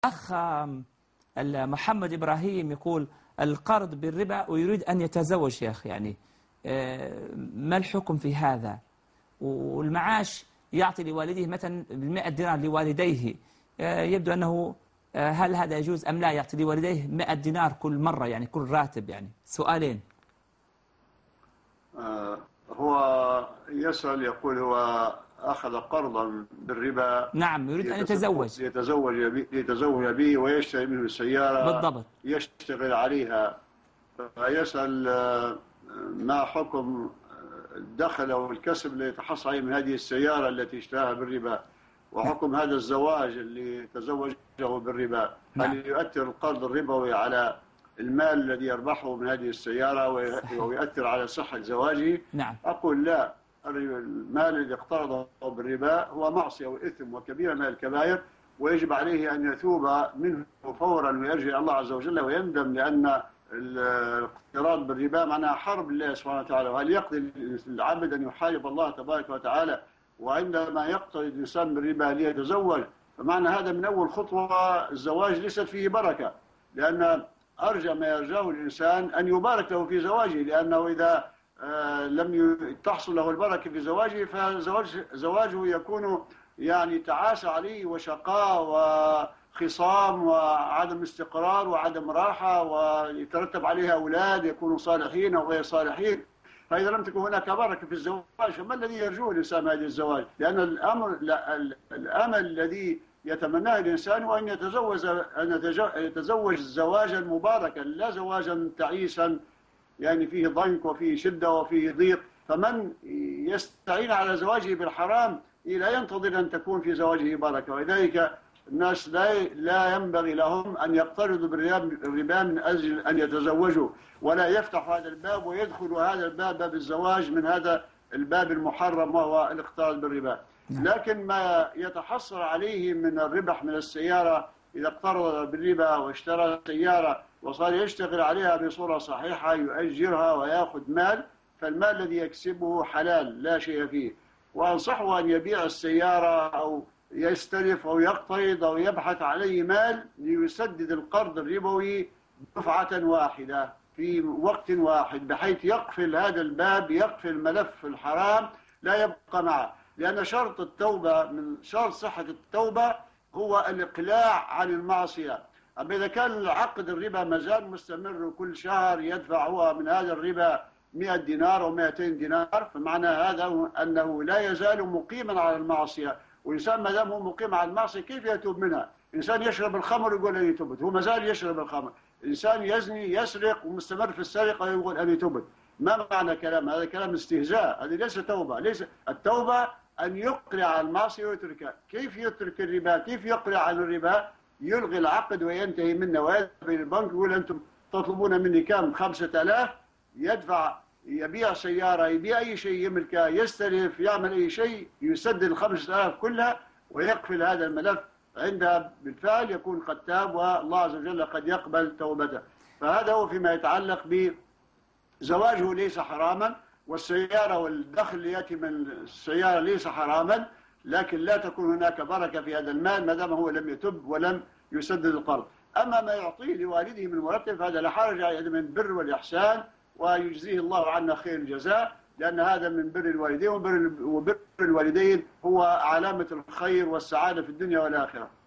أخ محمد إبراهيم يقول القرض بالربا ويريد أن يتزوج يا أخي، يعني ما الحكم في هذا؟ والمعاش يعطي لوالده مثلا 100 دينار لوالديه، يبدو أنه هل هذا يجوز أم لا؟ يعطي لوالديه 100 دينار كل مرة، يعني كل راتب. يعني سؤالين. هو يسأل يقول هو أخذ قرضا بالربا. نعم، يريد أن يتزوج. ليتزوج به ويشتري منه سيارة بالضبط. يشتغل عليها. فيسأل ما حكم الدخل أو الكسب اللي يتحصل عليه من هذه السيارة التي اشتراها بالربا، وحكم هذا الزواج اللي تزوجه بالربا. هل يؤثر القرض الربوي على المال الذي يربحه من هذه السيارة ويؤثر على صحة زواجه؟ نعم. أقول لا، المال الذي اقترضه بالربا هو معصية وإثم وكبيرة من الكبائر، ويجب عليه أن يتوب منه فورا ويرجع إلى الله عز وجل ويندم، لأن الاقتراض بالربا معناها حرب لله سبحانه وتعالى. وهل يقضي العبد أن يحارب الله تبارك وتعالى؟ وعندما يقترض الإنسان بالربا ليتزوج، فمعنى هذا من أول خطوة الزواج ليست فيه بركة، لأن أرجى ما يرجاه الإنسان أن يبارك له في زواجه، لأنه إذا لم تحصل له البركة في زواجه فزواجه يكون يعني تعاسة عليه وشقاء وخصام وعدم استقرار وعدم راحة، ويترتب عليها أولاد يكونوا صالحين أو غير صالحين. فإذا لم تكن هناك بركة في الزواج فما الذي يرجوه الإنسان هذا الزواج؟ لأن الأمل الذي يتمناه الإنسان هو أن يتزوج زواجا مباركا، لا زواجا تعيسا يعني فيه ضنك وفيه شدة وفيه ضيق. فمن يستعين على زواجه بالحرام لا ينتظر أن تكون في زواجه بركة. ولذلك الناس لا ينبغي لهم أن يقترضوا بالربا من أجل أن يتزوجوا، ولا يفتح هذا الباب ويدخل هذا الباب، باب الزواج، من هذا الباب المحرم وهو الاقتراض بالربا. لكن ما يتحصل عليه من الربح من السيارة، إذا اقترض بالربا واشترى سيارة وصار يشتغل عليها بصورة صحيحة يؤجرها ويأخذ مال، فالمال الذي يكسبه حلال لا شيء فيه. وأنصحه أن يبيع السيارة أو يستلف أو يقترض أو يبحث عليه مال ليسدد القرض الربوي دفعة واحدة في وقت واحد، بحيث يقفل هذا الباب، يقفل ملف الحرام لا يبقى معه. لأن شرط التوبة، من شرط صحة التوبة هو الإقلاع عن المعصية. أما إذا كان العقد الربا مازال مستمر وكل شهر يدفع هو من هذا الربا 100 دينار أو 200 دينار، فمعنى هذا أنه لا يزال مقيما على المعصية. والإنسان ما دام هو مقيم على المعصية كيف يتوب منها؟ إنسان يشرب الخمر يقول أن يتوب، هو مازال يشرب الخمر. إنسان يزني يسرق ومستمر في السرقة يقول أن يتوب. ما معنى كلام هذا؟ كلام استهزاء، هذه ليس توبة. ليس التوبة أن يقلع عن المعصية ويتركها. كيف يترك الربا؟ كيف يقلع عن الربا؟ يلغي العقد وينتهي منه ويذهب إلى البنك يقول أنتم تطلبون مني كم؟ 5000. يدفع، يبيع سيارة، يبيع أي شيء يملكه، يستلف، يعمل أي شيء، يسدد 5000 كلها ويقفل هذا الملف. عندها بالفعل يكون قد تاب والله عز وجل قد يقبل توبته. فهذا هو فيما يتعلق بزواجه، ليس حراما، والسيارة والدخل اللي يأتي من السيارة ليس حراما، لكن لا تكون هناك بركة في هذا المال ما دام هو لم يتب ولم يسدد القرض. أما ما يعطيه لوالده من مرتب فهذا لا حرج عليه، من البر والإحسان، ويجزيه الله عنا خير الجزاء، لأن هذا من بر الوالدين، وبر الوالدين هو علامة الخير والسعادة في الدنيا والآخرة.